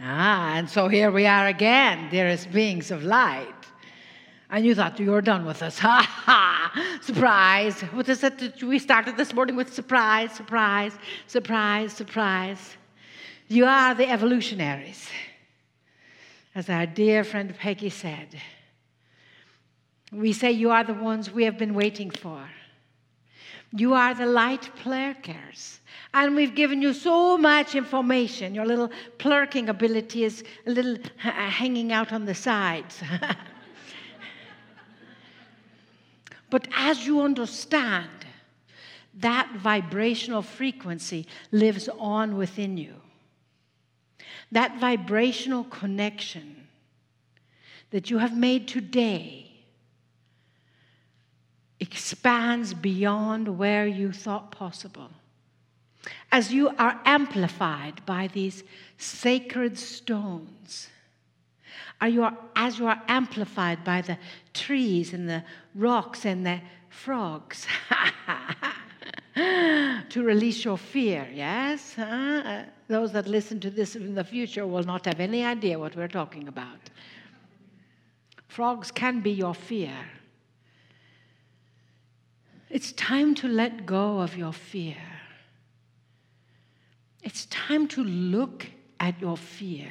And so here we are again, dearest beings of light. And you thought you were done with us. Ha ha! Surprise. What is it? We started this morning with surprise, surprise, surprise, surprise. You are the evolutionaries. As our dear friend Peggy said, we say you are the ones we have been waiting for. You are the light plurkers. And we've given you so much information. Your little plurking ability is a little hanging out on the sides. But as you understand, that vibrational frequency lives on within you. That vibrational connection that you have made today expands beyond where you thought possible. As you are amplified by these sacred stones, as you are amplified by the trees and the rocks and the frogs, to release your fear, yes? Those that listen to this in the future will not have any idea what we're talking about. Frogs can be your fear. It's time to let go of your fear. It's time to look at your fear.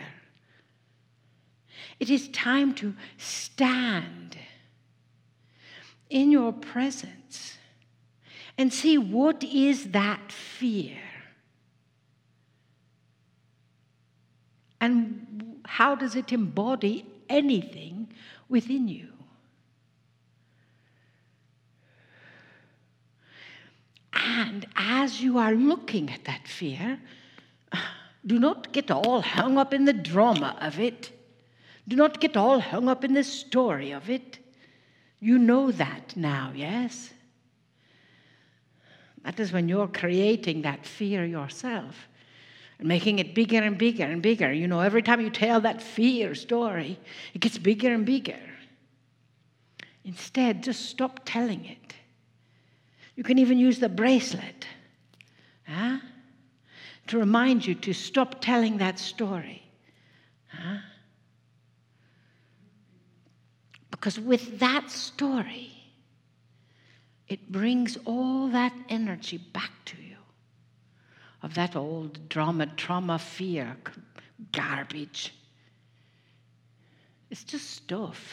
It is time to stand in your presence and see what is that fear and how does it embody anything within you. And as you are looking at that fear, do not get all hung up in the drama of it. Do not get all hung up in the story of it. You know that now, yes? That is when you're creating that fear yourself and making it bigger and bigger and bigger. You know, every time you tell that fear story, it gets bigger and bigger. Instead, just stop telling it. You can even use the bracelet to remind you to stop telling that story. Because with that story, it brings all that energy back to you of that old drama, trauma, fear, garbage. It's just stuff.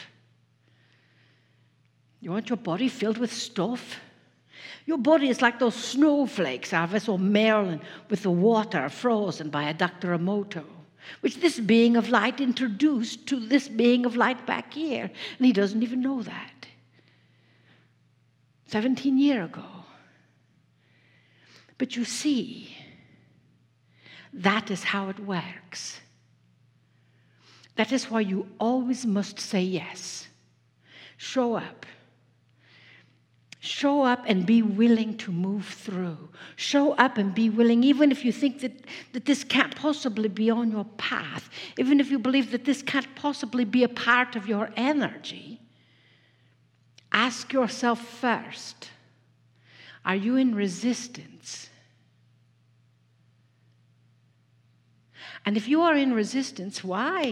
You want your body filled with stuff? Your body is like those snowflakes our vessel Merlin with the water frozen by a Dr. Emoto, which this being of light introduced to this being of light back here. And he doesn't even know that. 17 years ago. But you see, that is how it works. That is why you always must say yes. Show up. Show up and be willing to move through. Show up and be willing, even if you think that this can't possibly be on your path, even if you believe that this can't possibly be a part of your energy, ask yourself first, are you in resistance? And if you are in resistance, why?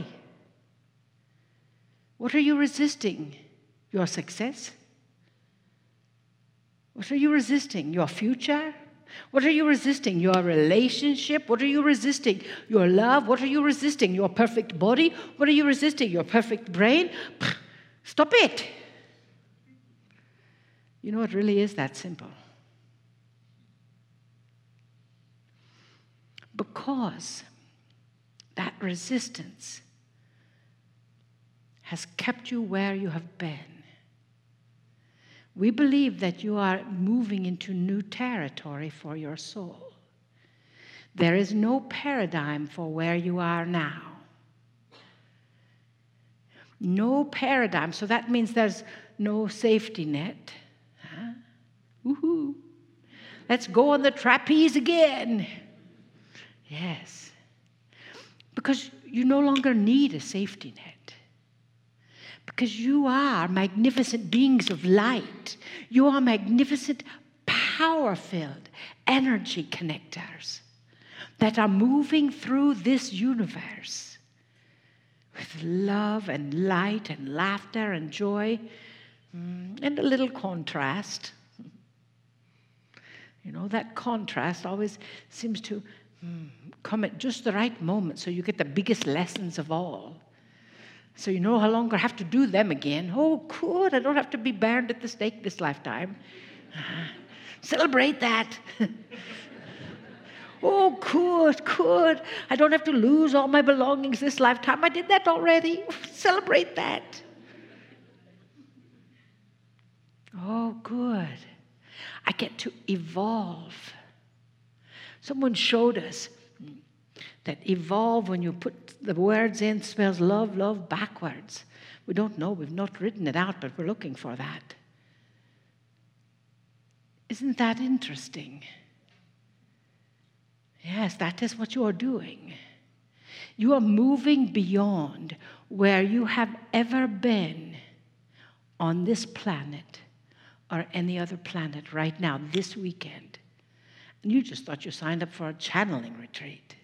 What are you resisting? Your success? What are you resisting? Your future? What are you resisting? Your relationship? What are you resisting? Your love? What are you resisting? Your perfect body? What are you resisting? Your perfect brain? Stop it. You know, it really is that simple. Because that resistance has kept you where you have been. We believe that you are moving into new territory for your soul. There is no paradigm for where you are now. No paradigm. So that means there's no safety net. Woohoo. Let's go on the trapeze again. Yes. Because you no longer need a safety net. Because you are magnificent beings of light. You are magnificent, power-filled energy connectors that are moving through this universe with love and light and laughter and joy, and a little contrast. You know, that contrast always seems to come at just the right moment so you get the biggest lessons of all. So you no longer have to do them again. Oh, good, I don't have to be burned at the stake this lifetime. Celebrate that. Oh, good. I don't have to lose all my belongings this lifetime. I did that already. Celebrate that. Oh, good. I get to evolve. Someone showed us that evolve, when you put the words in, spells love backwards. We don't know. We've not written it out, but we're looking for that. Isn't that interesting? Yes, that is what you are doing. You are moving beyond where you have ever been on this planet or any other planet right now, this weekend. And you just thought you signed up for a channeling retreat.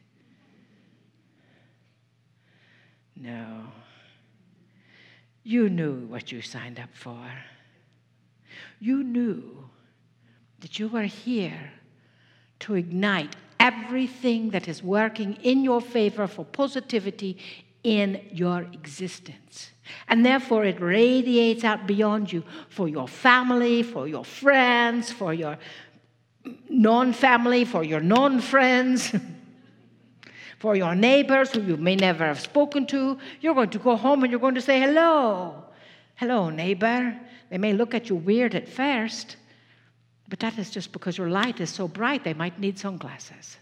No. You knew what you signed up for. You knew that you were here to ignite everything that is working in your favor for positivity in your existence. And therefore it radiates out beyond you for your family, for your friends, for your non-family, for your non-friends, for your neighbors who you may never have spoken to. You're going to go home and you're going to say, hello. Hello, neighbor. They may look at you weird at first, but that is just because your light is so bright they might need sunglasses.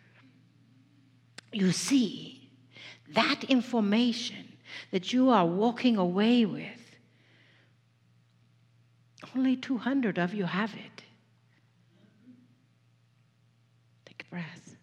You see, that information that you are walking away with, only 200 of you have it. Take a breath.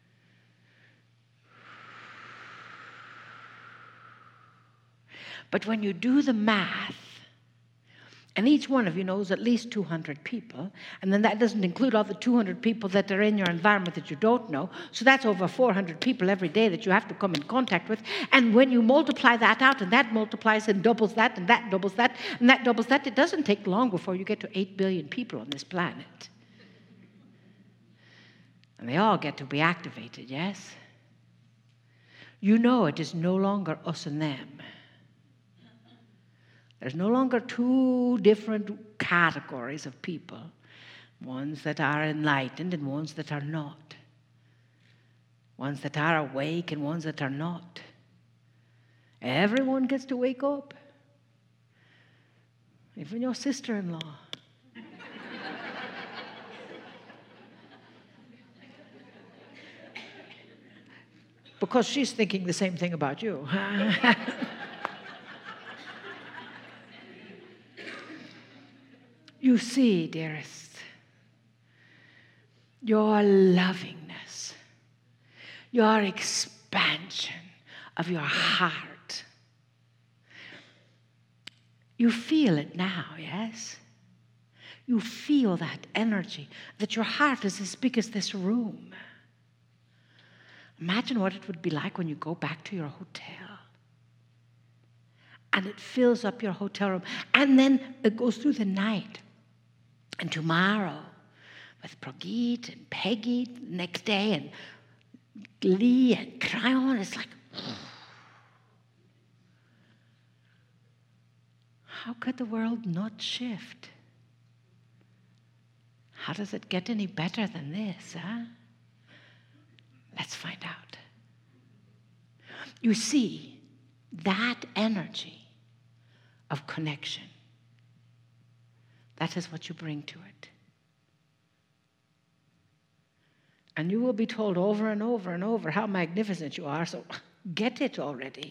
But when you do the math, and each one of you knows at least 200 people, and then that doesn't include all the 200 people that are in your environment that you don't know, so that's over 400 people every day that you have to come in contact with. And when you multiply that out, and that multiplies and doubles that, and that doubles that, and that doubles that, it doesn't take long before you get to 8 billion people on this planet. And they all get to be activated, yes? You know it is no longer us and them. There's no longer two different categories of people, ones that are enlightened and ones that are not, ones that are awake and ones that are not. Everyone gets to wake up, even your sister-in-law. Because she's thinking the same thing about you. You see, dearest, your lovingness, your expansion of your heart. You feel it now, yes? You feel that energy, that your heart is as big as this room. Imagine what it would be like when you go back to your hotel. And it fills up your hotel room. And then it goes through the night. And tomorrow, with Pragit and Peggy the next day, and Lee and Cryon, it's like, how could the world not shift? How does it get any better than this, huh? Let's find out. You see, that energy of connection, that is what you bring to it. And you will be told over and over and over how magnificent you are, so get it already.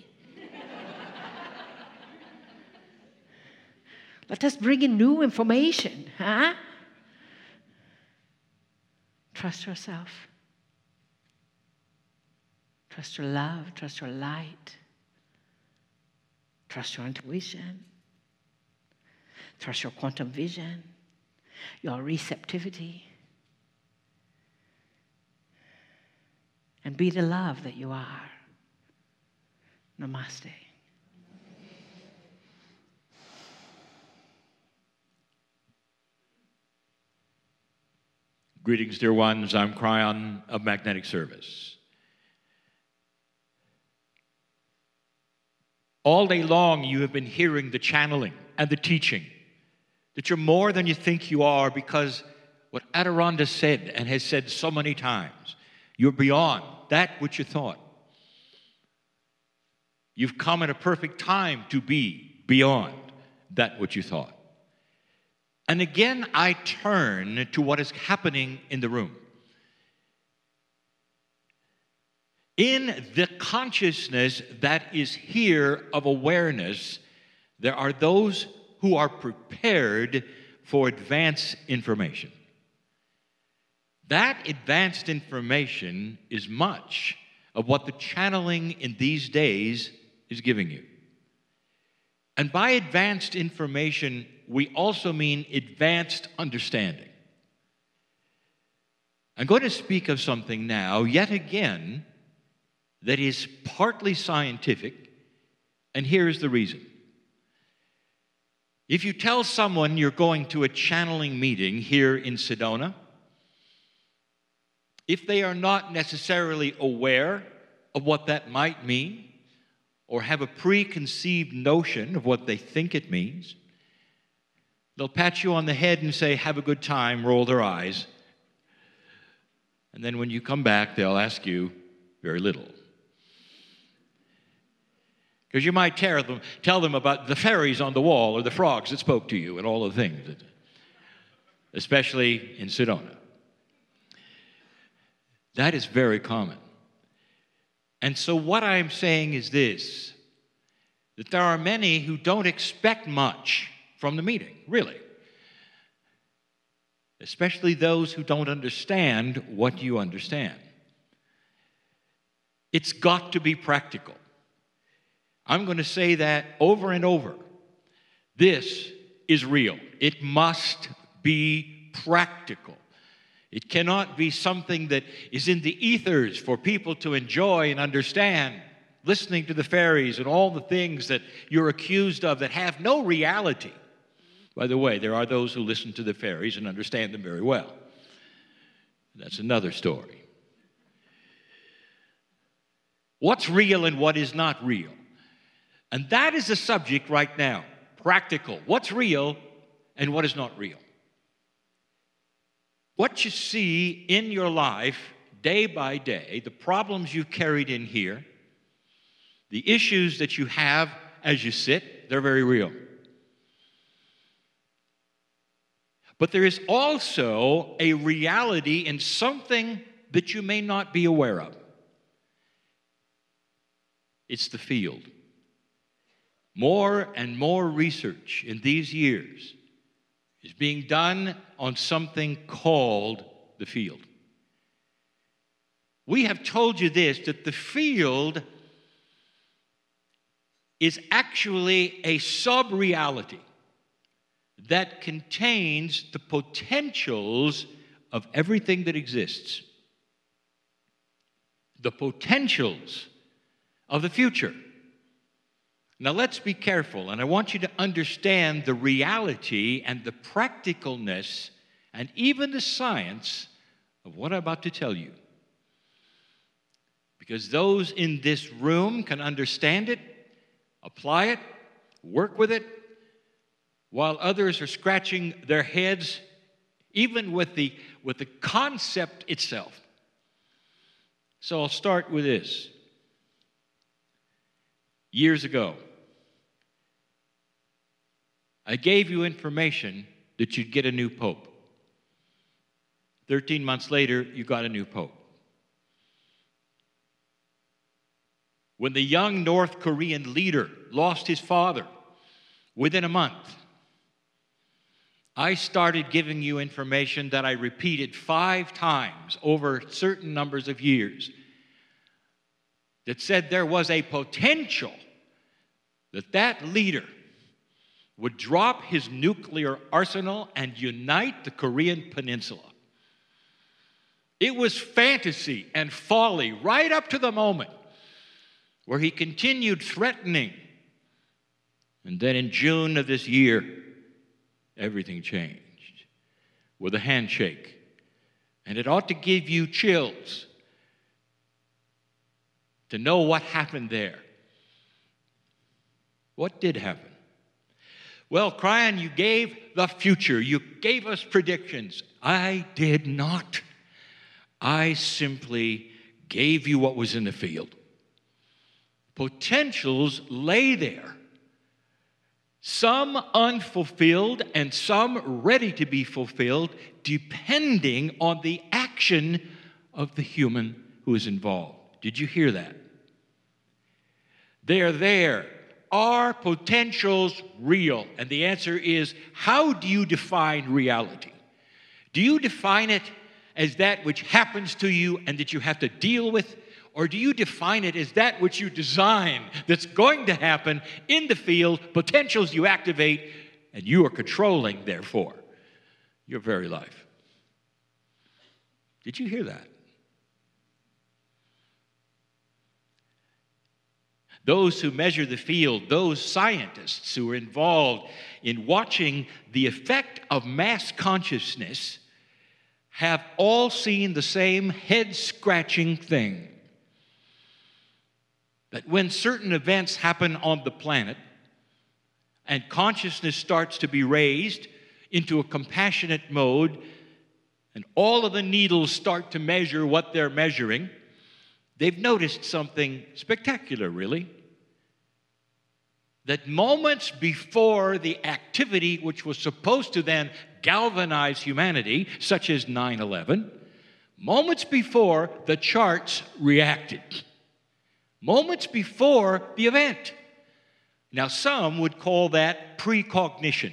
Let us bring in new information, huh? Trust yourself. Trust your love, trust your light. Trust your intuition. Trust your quantum vision, your receptivity. And be the love that you are. Namaste. Greetings, dear ones. I'm Cryon of Magnetic Service. All day long, you have been hearing the channeling and the teaching that you're more than you think you are, because what Adironda said and has said so many times, you're beyond that which you thought. You've come at a perfect time to be beyond that which you thought. And again, I turn to what is happening in the room. In the consciousness that is here of awareness, there are those who are prepared for advanced information. That advanced information is much of what the channeling in these days is giving you. And by advanced information, we also mean advanced understanding. I'm going to speak of something now, yet again, that is partly scientific, and here is the reason. If you tell someone you're going to a channeling meeting here in Sedona, if they are not necessarily aware of what that might mean, or have a preconceived notion of what they think it means, they'll pat you on the head and say, "Have a good time," roll their eyes. And then when you come back, they'll ask you very little. Because you might tell them about the fairies on the wall or the frogs that spoke to you and all the things, especially in Sedona. That is very common. And so what I'm saying is this, that there are many who don't expect much from the meeting, really. Especially those who don't understand what you understand. It's got to be practical. I'm going to say that over and over. This is real. It must be practical. It cannot be something that is in the ethers for people to enjoy and understand, listening to the fairies and all the things that you're accused of that have no reality. By the way, there are those who listen to the fairies and understand them very well. That's another story. What's real and what is not real? And that is the subject right now. Practical. What's real and what is not real? What you see in your life day by day, the problems you've carried in here, the issues that you have as you sit, they're very real. But there is also a reality in something that you may not be aware of. It's the field. More and more research in these years is being done on something called the field. We have told you this, that the field is actually a sub-reality that contains the potentials of everything that exists. The potentials of the future. Now let's be careful, and I want you to understand the reality and the practicalness and even the science of what I'm about to tell you. Because those in this room can understand it, apply it, work with it, while others are scratching their heads even with the concept itself. So I'll start with this. Years ago, I gave you information that you'd get a new pope. 13 months later, you got a new pope. When the young North Korean leader lost his father, within a month, I started giving you information that I repeated 5 times over certain numbers of years that said there was a potential that that leader would drop his nuclear arsenal and unite the Korean Peninsula. It was fantasy and folly right up to the moment where he continued threatening. And then in June of this year, everything changed with a handshake And it ought to give you chills to know what happened there. What did happen? Well, Cryan, you gave the future. You gave us predictions. I did not. I simply gave you what was in the field. Potentials lay there. Some unfulfilled and some ready to be fulfilled, depending on the action of the human who is involved. Did you hear that? They're there. Are potentials real? And the answer is, how do you define reality? Do you define it as that which happens to you and that you have to deal with? Or do you define it as that which you design that's going to happen in the field, potentials you activate, and you are controlling, therefore, your very life? Did you hear that? Those who measure the field, those scientists who are involved in watching the effect of mass consciousness, have all seen the same head-scratching thing. That when certain events happen on the planet and consciousness starts to be raised into a compassionate mode and all of the needles start to measure what they're measuring, they've noticed something spectacular, really. That moments before the activity which was supposed to then galvanize humanity, such as 9/11, moments before the charts reacted. Moments before the event. Now, some would call that precognition.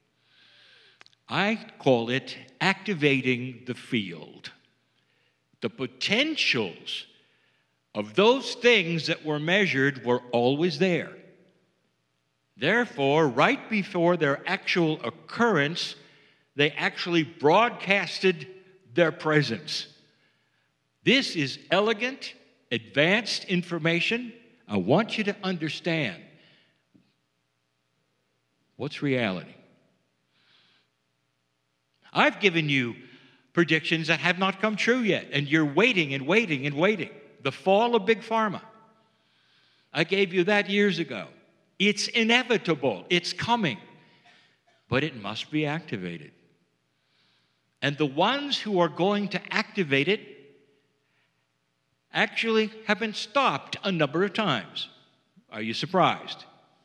I call it activating the field. The potentials of those things that were measured were always there. Therefore, right before their actual occurrence, they actually broadcasted their presence. This is elegant, advanced information. I want you to understand what's reality. I've given you predictions that have not come true yet, and you're waiting and waiting and waiting. The fall of Big Pharma. I gave you that years ago. It's inevitable. It's coming. But it must be activated. And the ones who are going to activate it actually have been stopped a number of times. Are you surprised?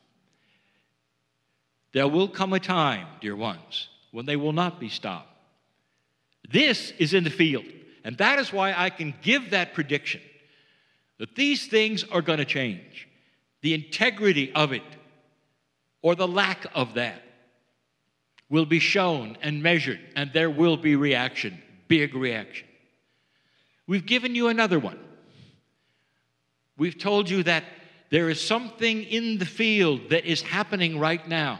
There will come a time, dear ones, when they will not be stopped. This is in the field. And that is why I can give that prediction that these things are going to change. The integrity of it, or the lack of that, will be shown and measured, and there will be reaction, big reaction. We've given you another one. We've told you that there is something in the field that is happening right now.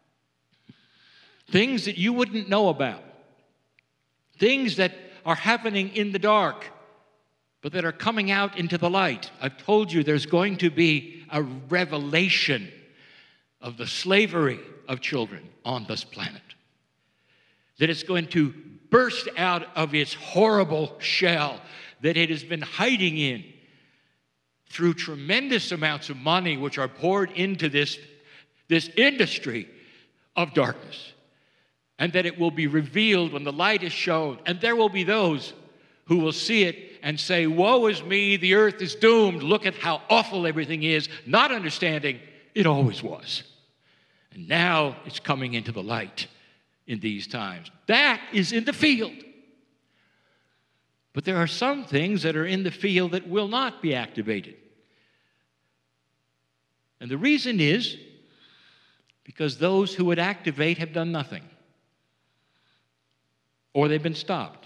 Things that you wouldn't know about. Things that are happening in the dark, but that are coming out into the light. I've told you there's going to be a revelation of the slavery of children on this planet. That it's going to burst out of its horrible shell that it has been hiding in through tremendous amounts of money which are poured into this industry of darkness. And that it will be revealed when the light is shown. And there will be those who will see it and say, woe is me, the earth is doomed. Look at how awful everything is, not understanding it always was. And now it's coming into the light in these times. That is in the field. But there are some things that are in the field that will not be activated. And the reason is because those who would activate have done nothing. Or they've been stopped.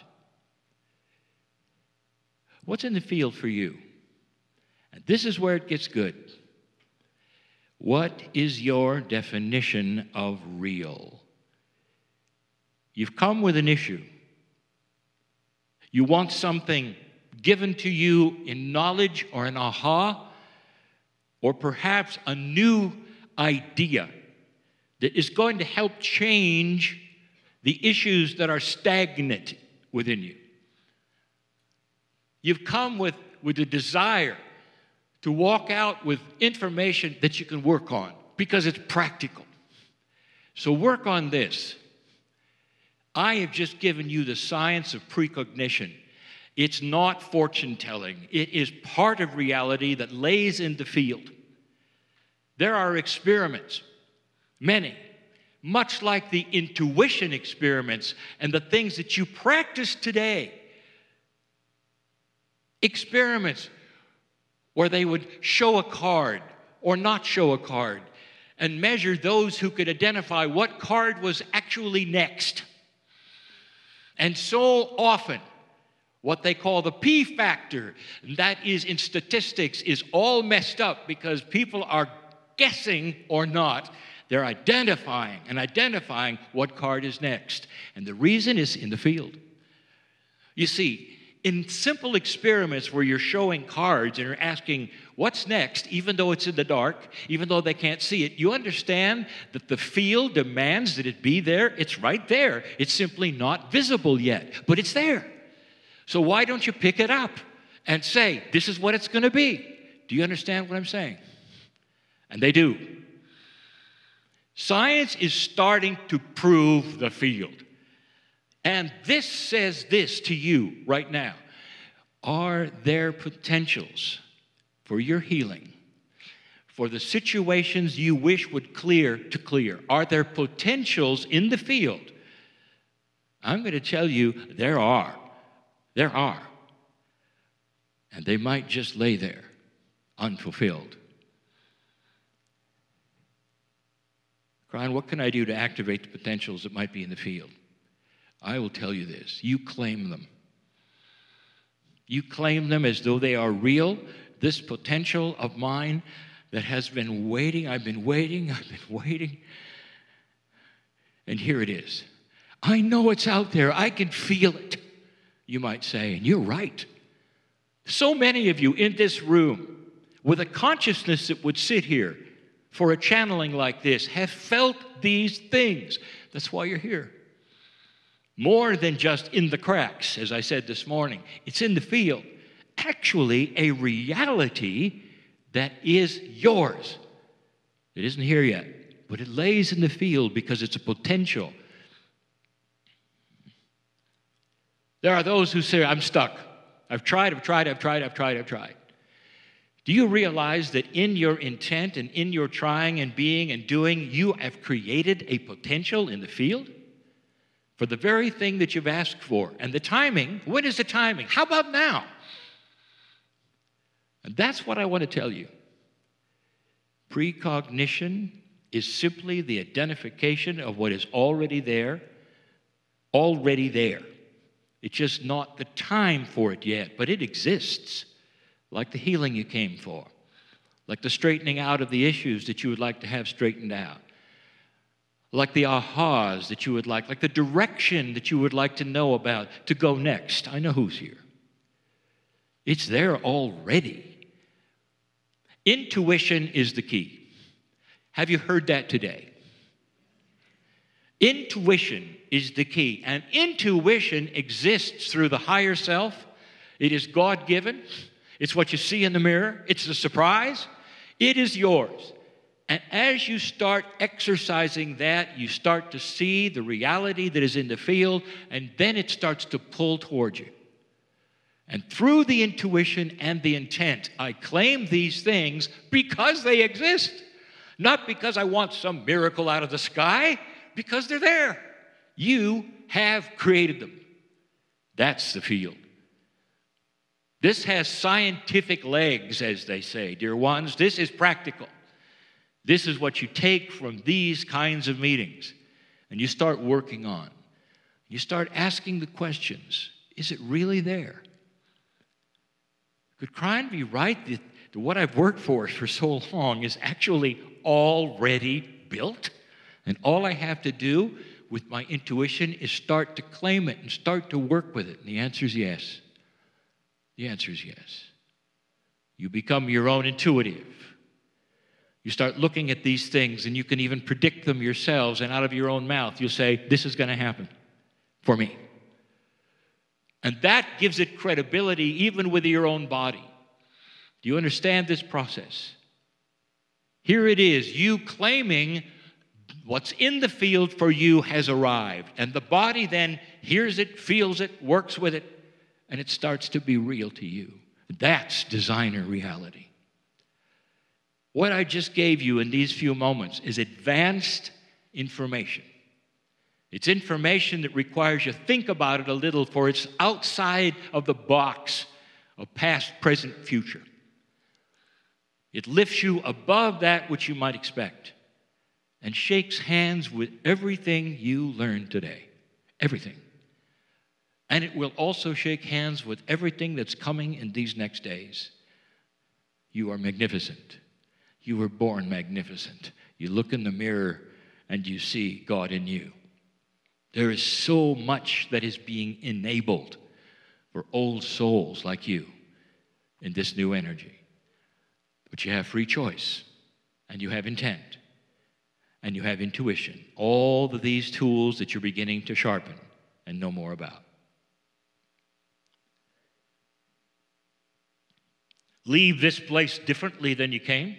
What's in the field for you? And this is where it gets good. What is your definition of real? You've come with an issue. You want something given to you in knowledge or an aha, or perhaps a new idea that is going to help change the issues that are stagnant within you. You've come with a desire to walk out with information that you can work on because it's practical. So work on this. I have just given you the science of precognition. It's not fortune telling. It is part of reality that lays in the field. There are experiments, many, much like the intuition experiments and the things that you practice today. Experiments where they would show a card or not show a card and measure those who could identify what card was actually next. And so often, what they call the P factor, that is in statistics, is all messed up because people are guessing or not. They're identifying what card is next. And the reason is in the field. You see, in simple experiments where you're showing cards and you're asking what's next, even though it's in the dark, even though they can't see it, you understand that the field demands that it be there. It's right there. It's simply not visible yet, but it's there. So why don't you pick it up and say, this is what it's going to be? Do you understand what I'm saying? And they do. Science is starting to prove the field. And this says this to you right now. Are there potentials for your healing, for the situations you wish would clear to clear? Are there potentials in the field? I'm going to tell you there are. There are. And they might just lay there, unfulfilled. Brian, what can I do to activate the potentials that might be in the field? I will tell you this. You claim them. You claim them as though they are real. This potential of mine that has been waiting, I've been waiting. And here it is. I know it's out there. I can feel it, you might say. And you're right. So many of you in this room with a consciousness that would sit here for a channeling like this have felt these things. That's why you're here. More than just in the cracks, as I said this morning. It's in the field. Actually, a reality that is yours. It isn't here yet, but it lays in the field because it's a potential. There are those who say, I'm stuck. I've tried. Do you realize that in your intent and in your trying and being and doing, you have created a potential in the field for the very thing that you've asked for? And the timing, when is the timing? How about now? And that's what I want to tell you. Precognition is simply the identification of what is already there. It's just not the time for it yet, but it exists. Like the healing you came for, like the straightening out of the issues that you would like to have straightened out, like the ahas that you would like the direction that you would like to know about to go next. I know who's here. It's there already. Intuition is the key. Have you heard that today? Intuition is the key, and intuition exists through the higher self. It is God-given. It's what you see in the mirror. It's the surprise. It is yours. And as you start exercising that, you start to see the reality that is in the field, and then it starts to pull toward you. And through the intuition and the intent, I claim these things because they exist. Not because I want some miracle out of the sky, because they're there. You have created them. That's the field. This has scientific legs, as they say, dear ones. This is practical. This is what you take from these kinds of meetings, and you start working on. You start asking the questions. Is it really there? Could Krein be right that what I've worked for so long is actually already built? And all I have to do with my intuition is start to claim it and start to work with it. And the answer is yes. The answer is yes. You become your own intuitive. You start looking at these things and you can even predict them yourselves, and out of your own mouth you'll say, this is going to happen for me. And that gives it credibility even with your own body. Do you understand this process? Here it is, you claiming what's in the field for you has arrived. And the body then hears it, feels it, works with it, and it starts to be real to you. That's designer reality. What I just gave you in these few moments is advanced information. It's information that requires you to think about it a little, for it's outside of the box of past, present, future. It lifts you above that which you might expect and shakes hands with everything you learned today. Everything. And it will also shake hands with everything that's coming in these next days. You are magnificent. You were born magnificent. You look in the mirror and you see God in you. There is so much that is being enabled for old souls like you in this new energy. But you have free choice, and you have intent, and you have intuition. All of these tools that you're beginning to sharpen and know more about. Leave this place differently than you came,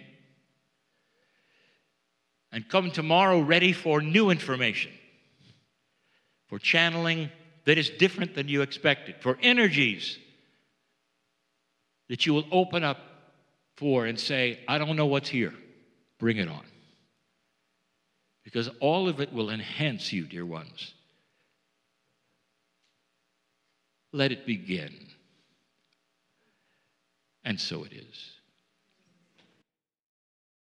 and come tomorrow ready for new information, for channeling that is different than you expected, for energies that you will open up for and say, I don't know what's here. Bring it on. Because all of it will enhance you, dear ones. Let it begin. And so it is.